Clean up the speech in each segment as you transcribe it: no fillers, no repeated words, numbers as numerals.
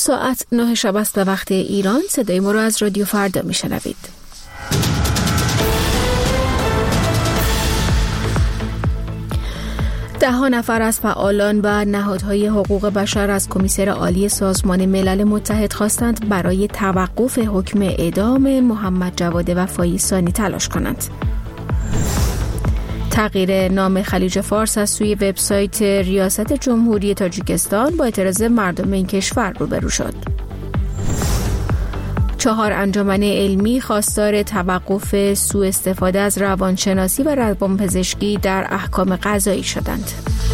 ساعت 9 شب است به وقت ایران. صدای ما را از رادیو فردا میشنوید. ده نفر از فعالان و نهادهای حقوق بشر از کمیسر عالی سازمان ملل متحد خواستند برای توقف حکم اعدام محمد جواد وفایی ثانی تلاش کنند. تغییر نام خلیج فارس از سوی وبسایت ریاست جمهوری تاجیکستان با اعتراض مردم این کشور روبرو شد. 4 انجمن علمی خواستار توقف سوء استفاده از روانشناسی و روانپزشکی در احکام قضایی شدند.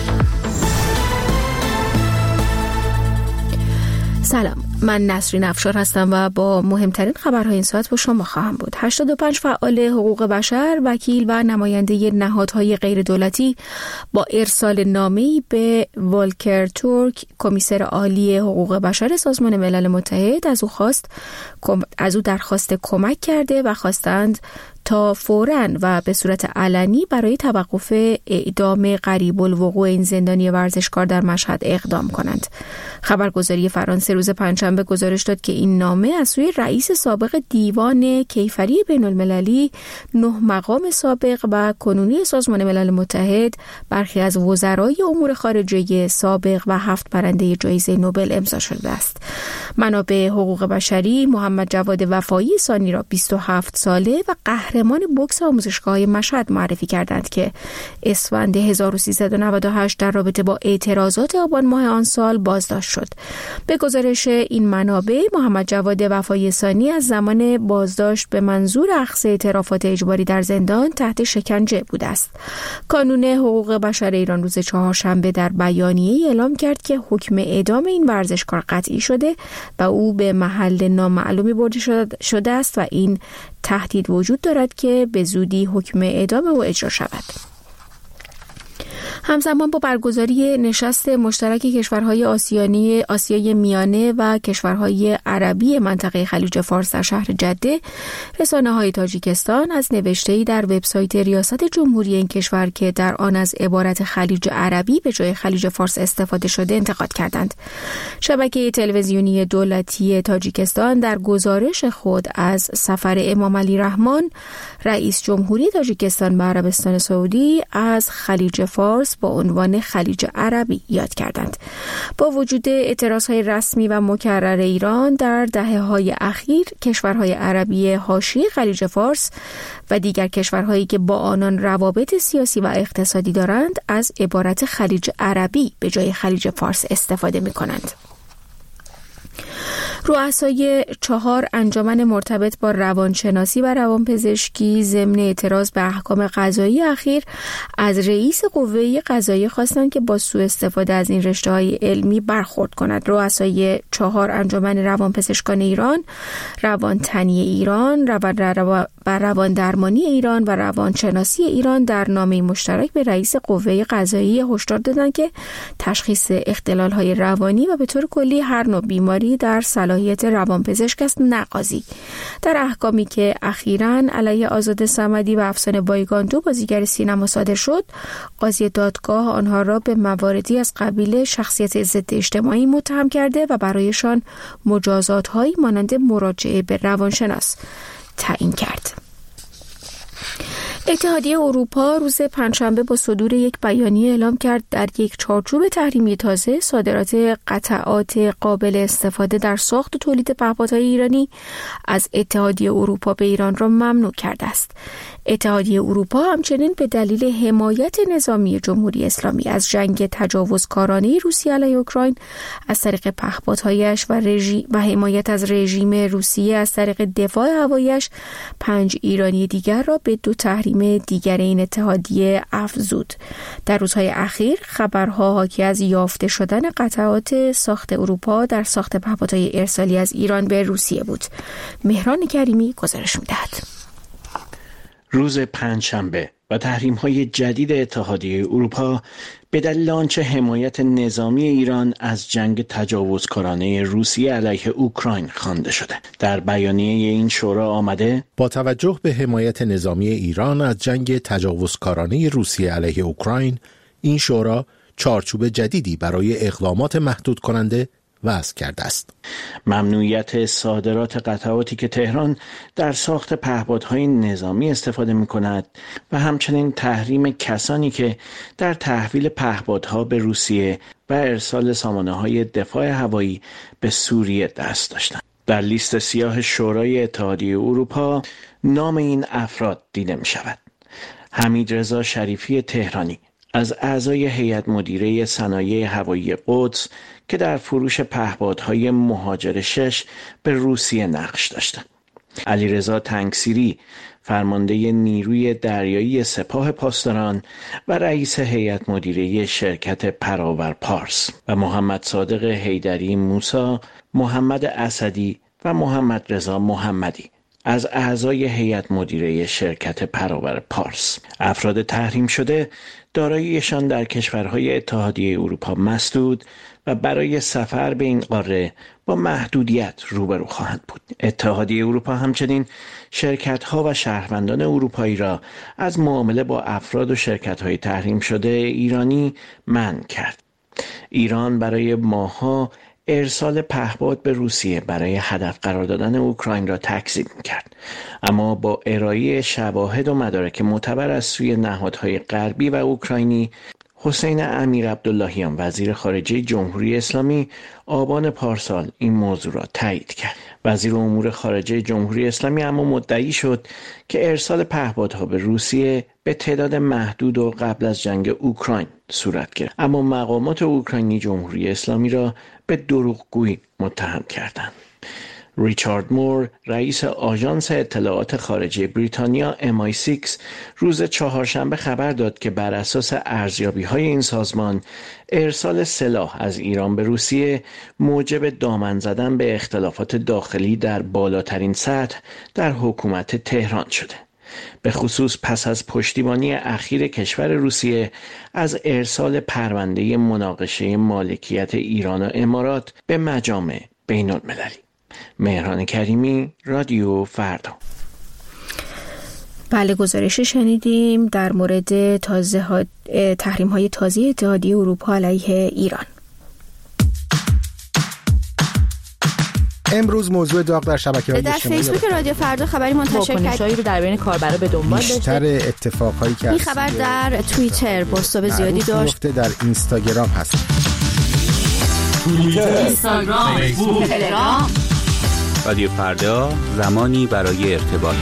سلام، من نسرین افشار هستم و با مهمترین خبرهای این ساعت با شما خواهم بود. 85 فعال حقوق بشر، وکیل و نماینده نهادهای غیر دولتی با ارسال نامه‌ای به والکر تورک، کمیسر عالی حقوق بشر سازمان ملل متحد، از او درخواست کمک کرده و خواستند تا فوراً و به صورت علنی برای توقف اعدام قریب الوقوع این زندانی ورزشکار در مشهد اقدام کنند. خبرگزاری فرانسه روز پنجشنبه گزارش داد که این نامه از سوی رئیس سابق دیوان کیفری بین المللی، 9 مقام سابق و کنونی سازمان ملل متحد، برخی از وزرای امور خارجه سابق و 7 برنده جایزه نوبل امضا شده است. منابع حقوق بشری محمد جواد وفایی ثانی را 27 ساله و قهرمان بوکس آموزشگاه مشهد معرفی کردند که اسفند 1398 در رابطه با اعتراضات آبان ماه آن سال بازداشت شد. به گزارش این منابع، محمد جواد وفایی ثانی از زمان بازداشت به منظور اخذ اعترافات اجباری در زندان تحت شکنجه بوده است. کانون حقوق بشر ایران روز چهارشنبه در بیانیه‌ای اعلام کرد که حکم اعدام این ورزشکار قطعی شده و او به محل نامعلومی برده شده است و این تهدید وجود دارد که به زودی حکم اعدام او اجرا شود. همزمان با برگزاری نشست مشترک کشورهای آسیای میانه و کشورهای عربی منطقه خلیج فارس در شهر جده، رسانه‌های تاجیکستان از نوشته‌ای در وبسایت ریاست جمهوری این کشور که در آن از عبارت خلیج عربی به جای خلیج فارس استفاده شده انتقاد کردند. شبکه تلویزیونی دولتی تاجیکستان در گزارش خود از سفر امام علی رحمان، رئیس جمهوری تاجیکستان به عربستان سعودی، از خلیج فارس با عنوان خلیج عربی یاد کردند. با وجود اعتراضهای رسمی و مکرر ایران در دهه‌های اخیر، کشورهای عربی حاشیه خلیج فارس و دیگر کشورهایی که با آنان روابط سیاسی و اقتصادی دارند از عبارت خلیج عربی به جای خلیج فارس استفاده می‌کنند. رؤسای 4 انجمن مرتبط با روانشناسی و روانپزشکی ضمن اعتراض به احکام قضایی اخیر از رئیس قوه قضاییه خواستند که با سوء استفاده از این رشته‌های علمی برخورد کند. رؤسای 4 انجمن روانپزشکان ایران، روانتنی ایران، رواندرمانی ایران و روانشناسی ایران در نامه مشترک به رئیس قوه قضاییه هشدار دادند که تشخیص اختلال‌های روانی و به طور کلی هر نوع بیماری در صلاحیت روانپزشک است، نه قاضی. در احکامی که اخیراً علیه آزاده صمدی و افسانه بایگان، 2 بازیگر سینما صادر شد، قاضی دادگاه آنها را به مواردی از قبیل شخصیت ضد اجتماعی متهم کرده و برایشان مجازات‌هایی مانند مراجعه به روانشناس تعیین کرد. اتحادیه اروپا روز پنجشنبه با صدور یک بیانیه اعلام کرد در یک چارچوب تحریمی تازه صادرات قطعات قابل استفاده در ساخت و تولید پهپادهای ایرانی از اتحادیه اروپا به ایران را ممنوع کرده است. اتحادیه اروپا همچنین به دلیل حمایت نظامی جمهوری اسلامی از جنگ تجاوزکارانه روسیه علیه اوکراین از طریق پهپادهایش و حمایت از رژیم روسیه از طریق دفاع هواییش 5 ایرانی دیگر را به 2 تحریم دیگر این اتحادیه افزود. در روزهای اخیر خبرها حاکی از یافته شدن قطعات ساخت اروپا در ساخت پهپادهای ارسالی از ایران به روسیه بود. مهران کریمی گزارش می‌دهد. روز پنجشنبه و تحریم‌های جدید اتحادیه اروپا به دلیل آنچه حمایت نظامی ایران از جنگ تجاوزکارانه روسیه علیه اوکراین خوانده شده. در بیانیه این شورا آمده با توجه به حمایت نظامی ایران از جنگ تجاوزکارانه روسیه علیه اوکراین، این شورا چارچوب جدیدی برای اقدامات محدود کننده وضع کرده است. ممنوعیت صادرات قطعاتی که تهران در ساخت پهپادهای نظامی استفاده می‌کند و همچنین تحریم کسانی که در تحویل پهپادها به روسیه و ارسال سامانه‌های دفاع هوایی به سوریه دست داشتند. در لیست سیاه شورای اتحادیه اروپا نام این افراد دیده می‌شود. حمیدرضا شریفی تهرانی از اعضای هیئت مدیره صنایع هوایی قدس که در فروش پهپادهای مهاجر 6 به روسیه نقش داشته. علیرضا تنگسیری فرمانده نیروی دریایی سپاه پاسداران و رئیس هیئت مدیره شرکت پراور پارس و محمد صادق حیدری موسی، محمد اسدی و محمد رضا محمدی از اعضای هیئت مدیره شرکت پراور پارس. افراد تحریم شده داراییشان در کشورهای اتحادیه اروپا مسدود و برای سفر به این قاره با محدودیت روبرو خواهند بود. اتحادیه اروپا همچنین شرکت‌ها و شهروندان اروپایی را از معامله با افراد و شرکت‌های تحریم شده ایرانی منع کرد. ایران برای ماه‌ها ارسال پهپاد به روسیه برای هدف قرار دادن اوکراین را تکذیب می‌کرد، اما با ارائه شواهد و مدارک معتبر از سوی نهادهای غربی و اوکراینی، حسین امیر عبداللهیان وزیر خارجه جمهوری اسلامی آبان پارسال این موضوع را تایید کرد. وزیر امور خارجه جمهوری اسلامی اما مدعی شد که ارسال پهپادها به روسیه به تعداد محدود و قبل از جنگ اوکراین صورت گرفت، اما مقامات اوکراینی جمهوری اسلامی را به دروغگویی متهم کردند. ریچارد مور رئیس آژانس اطلاعات خارجی بریتانیا MI6 روز چهارشنبه خبر داد که بر اساس ارزیابی‌های این سازمان ارسال سلاح از ایران به روسیه موجب دامن زدن به اختلافات داخلی در بالاترین سطح در حکومت تهران شده، به خصوص پس از پشتیبانی اخیر کشور روسیه از ارسال پرونده مناقشه مالکیت ایران و امارات به مجامع بین‌المللی. مهران کریمی، رادیو فردا. بله، گزارش شنیدیم در مورد تحریم‌های تازه اتحادیه اروپا علیه ایران. امروز موضوع داغ در شبکه‌های اجتماعی در فیسبوک رادیو فردا خبری منتشر کرد. واکنش‌هایی رو در بین کاربرا به دنبال داشته. بیشتر اتفاقایی که این خبر در توییتر بازتاب زیادی داشت. در اینستاگرام هست. توییتر، اینستاگرام، فیسبوک، تلگرام. رادیو فردا، زمانی برای ارتباط.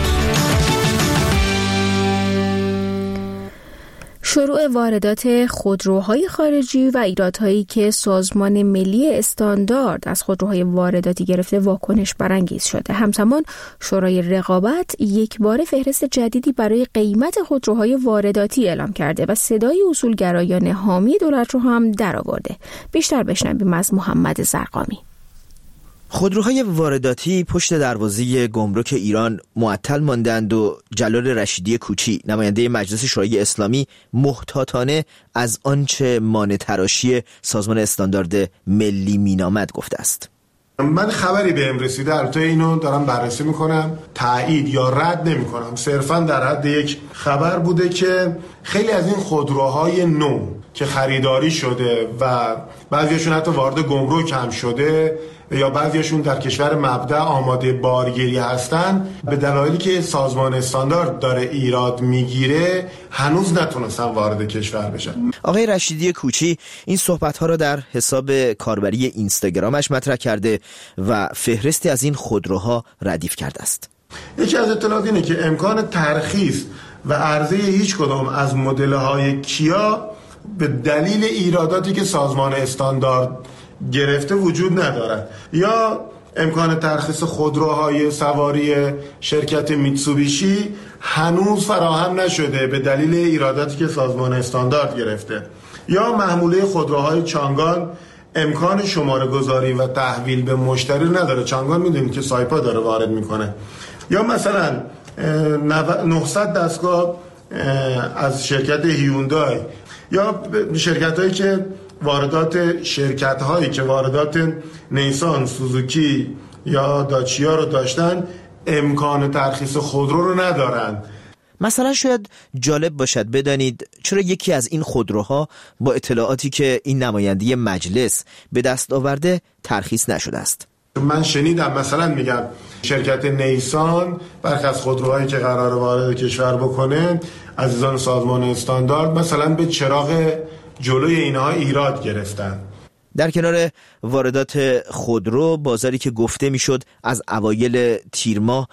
شروع واردات خودروهای خارجی و ایرادهایی که سازمان ملی استاندارد از خودروهای وارداتی گرفته واکنش برانگیز شده. همزمان شورای رقابت یک بار فهرست جدیدی برای قیمت خودروهای وارداتی اعلام کرده و صدای اصولگرایان حامی دولت رو هم درآورده. بیشتر بشنویم از محمد زرقامی. خودروهای وارداتی پشت دروازه گمرک ایران معطل ماندند و جلال رشیدی کوچی، نماینده مجلس شورای اسلامی، محتاطانه از آنچه مانع تراشی سازمان استاندارد ملی مینامد گفته است. من خبری بهم رسیده، البته اینو دارم بررسی میکنم، تایید یا رد نمیکنم، صرفا در حد یک خبر بوده که خیلی از این خودروهای نو که خریداری شده و بعضیشون حتی وارد گمرک هم شده یا بعضیشون در کشور مبدأ آماده بارگیری هستن، به دلایلی که سازمان استاندارد داره ایراد میگیره هنوز نتونستن وارد کشور بشن. آقای رشیدی کوچی این صحبت‌ها را در حساب کاربری اینستاگرامش مطرح کرده و فهرستی از این خودروها ردیف کرده است. یکی از اطلاعات اینه که امکان ترخیص و عرضه هیچ کدام از مدل‌های کیا به دلیل ایراداتی که سازمان استاندارد گرفته وجود ندارد، یا امکان ترخیص خودروهای سواری شرکت میتسوبیشی هنوز فراهم نشده به دلیل ایراداتی که سازمان استاندارد گرفته، یا محموله خودروهای چانگان امکان شماره گذاری و تحویل به مشتری نداره. چانگان میدونید که سایپا داره وارد میکنه. یا مثلا 900 دستگاه از شرکت هیوندای، یا شرکت هایی که واردات نیسان، سوزوکی یا داچیا رو داشتن امکان ترخیص خودرو رو ندارن. مثلا شاید جالب باشد بدانید چرا یکی از این خودروها با اطلاعاتی که این نماینده مجلس به دست آورده ترخیص نشده است. من شنیدم مثلا میگم شرکت نیسان برخی از خودروهایی که قرار وارد کشور بکنه عزیزان سازمان استاندارد مثلا به چراغ جلوی اینها ایراد گرفتن. در کنار واردات خودرو، بازاری که گفته میشد از اوایل تیر ماه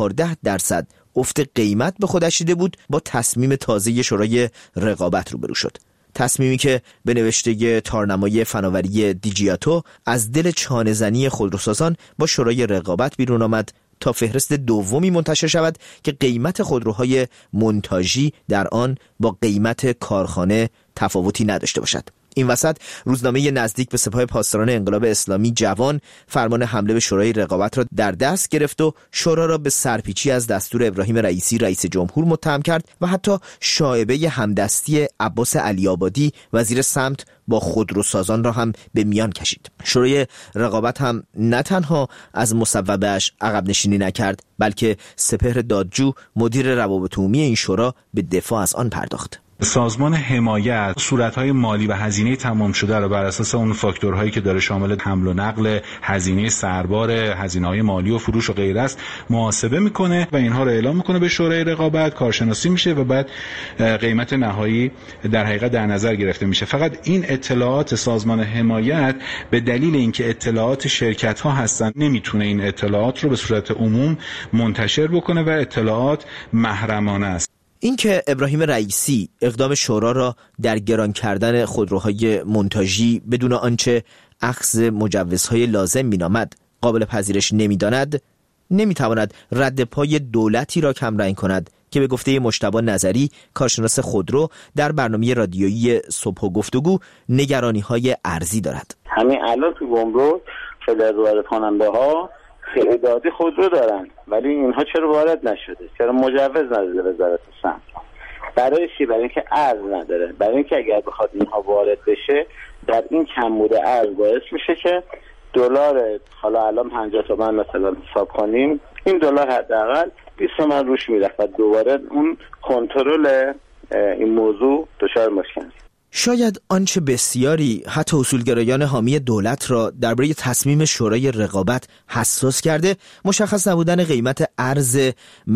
14% افت قیمت به خودش دیده بود، با تصمیم تازه شورای رقابت روبرو شد. تصمیمی که به نوشته تارنمای فناوری دیجیاتو از دل چانه‌زنی خودروسازان با شورای رقابت بیرون آمد تا فهرست دومی منتشر شود که قیمت خودروهای مونتاژی در آن با قیمت کارخانه تفاوتی نداشته باشد. این وسط روزنامه نزدیک به سپاه پاسداران انقلاب اسلامی جوان فرمان حمله به شورای رقابت را در دست گرفت و شورا را به سرپیچی از دستور ابراهیم رئیسی رئیس جمهور متهم کرد و حتی شایبه همدستی عباس علی‌آبادی وزیر سمت با خودروسازان را هم به میان کشید. شورای رقابت هم نه تنها از مصوبه‌اش عقب نشینی نکرد، بلکه سپهر دادجو مدیر روابط عمومی این شورا به دفاع از آن پرداخت. سازمان حمایت صورت‌های مالی و هزینه تمام شده را بر اساس اون فاکتورهایی که داره شامل حمل و نقل، هزینه سربار، هزینه‌های مالی و فروش و غیره است محاسبه میکنه و اینها رو اعلام میکنه به شورای رقابت، کارشناسی میشه و بعد قیمت نهایی در حقیقت در نظر گرفته میشه. فقط این اطلاعات سازمان حمایت به دلیل اینکه اطلاعات شرکت‌ها هستن نمیتونه این اطلاعات رو به صورت عموم منتشر بکنه و اطلاعات محرمانه است. این که ابراهیم رئیسی اقدام شورا را در گران کردن خودروهای مونتاژی بدون آنچه اخذ مجوزهای لازم مینامد قابل پذیرش نمیداند، نمیتواند رد پای دولتی را کمرنگ کند که به گفته مجتبی نظری کارشناس خودرو در برنامه رادیویی صبح و گفتگو نگرانی‌های ارزی دارد. همین الان تو گمرک فلر وارد کننده ها تعدادی خودرو دارن، ولی اینها چرا وارد نشده؟ چرا مجوز نداده وزارت سمت؟ برای چی؟ برای اینکه ارز نداره. برای اینکه اگر بخواد اینها وارد بشه در این کمبود ارز باعث میشه که دلار حالا الان 50 تومن مثلا حساب کنیم، این دلار حداقل 20 تومن روش میره و دوباره اون کنترل این موضوع دچار مشکل. شاید آنچه بسیاری حتی اصولگرایان حامی دولت را درباره تصمیم شورای رقابت حساس کرده مشخص نبودن قیمت ارز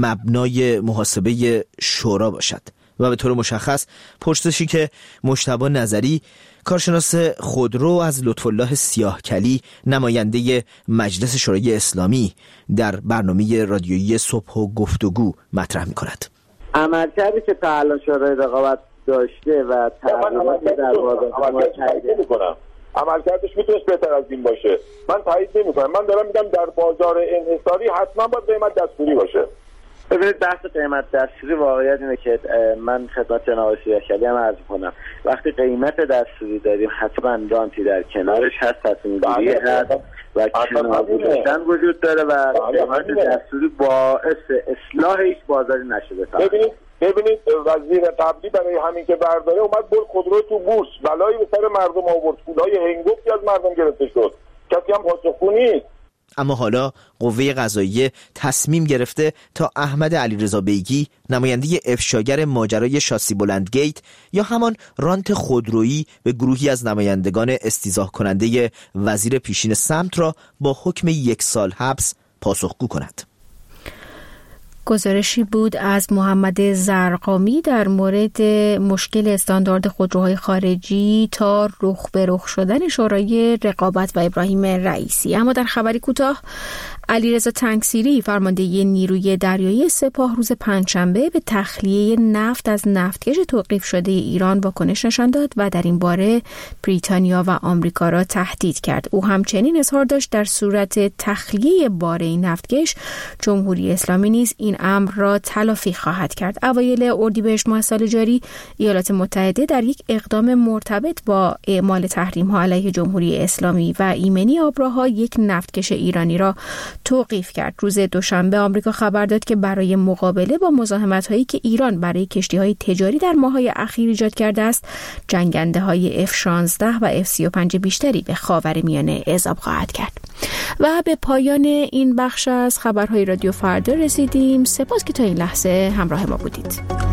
مبنای محاسبه شورا باشد و به طور مشخص پرسشی که مجتبی نظری کارشناس خودرو از لطفالله سیاهکلی نماینده مجلس شورای اسلامی در برنامه رادیویی صبح و گفتگو مطرح می‌کند. عملکردی که تا الان شورای رقابت داشته و تغییراتی در بازار ما تایید نمی‌کنم. عملکردش میتونست بهتر از این باشه. من تایید نمی‌کنم. من دارم میگم در بازار انحصاری حتما باید قیمت دستوری باشه. ببینید بحث قیمت دستوری واقعیت اینه که من خدمت جناب سیاهکلی هم عرض کنم وقتی قیمت دستوری داریم حتما رانتی در کنارش هست، تصمیم گیری هست و کنار گذاشتن وجود داره و قیمت دستوری باعث اصلاح هیچ بازاری نشده. ببینید وزیر قبلی برای همین که برداره اومد برد خودرو تو بورس، بلایی به سر مردم آورد، پولای هنگفتی از مردم گرفته شد، کسی هم پاسخگو نیست. اما حالا قوه قضاییه تصمیم گرفته تا احمد علیرضا بیگی نماینده افشاگر ماجرای شاسی بلندگیت یا همان رانت خودرویی به گروهی از نمایندگان استیضاح کننده وزیر پیشین سمت را با حکم 1 سال حبس پاسخگو کند. گزارشی بود از محمد زرقامی در مورد مشکل استاندارد خودروهای خارجی تا رخ به رخ شدن شورای رقابت و ابراهیم رئیسی. اما در خبری کوتاه، علیرضا تنگسیری فرمانده نیروی دریایی سپاه روز پنجشنبه به تخلیه نفت از نفتکش توقیف شده ایران واکنش نشان داد و در این باره بریتانیا و آمریکا را تهدید کرد. او همچنین اظهار داشت در صورت تخلیه باره این نفتکش جمهوری اسلامی نیز این امر را تلافی خواهد کرد. اوایل اردیبهشت ماه سال جاری ایالات متحده در یک اقدام مرتبط با اعمال تحریم‌ها علیه جمهوری اسلامی و ایمنی آبراها یک نفتکش ایرانی را توقیف کرد. روز دوشنبه آمریکا خبر داد که برای مقابله با مزاحمت‌هایی که ایران برای کشتی‌های تجاری در ماه‌های اخیر ایجاد کرده است، جنگنده‌های F-16 و F-35 بیشتری به خاورمیانه اعزام خواهد کرد. و به پایان این بخش از خبرهای رادیو فردا رسیدیم. سپاس که تا این لحظه همراه ما بودید.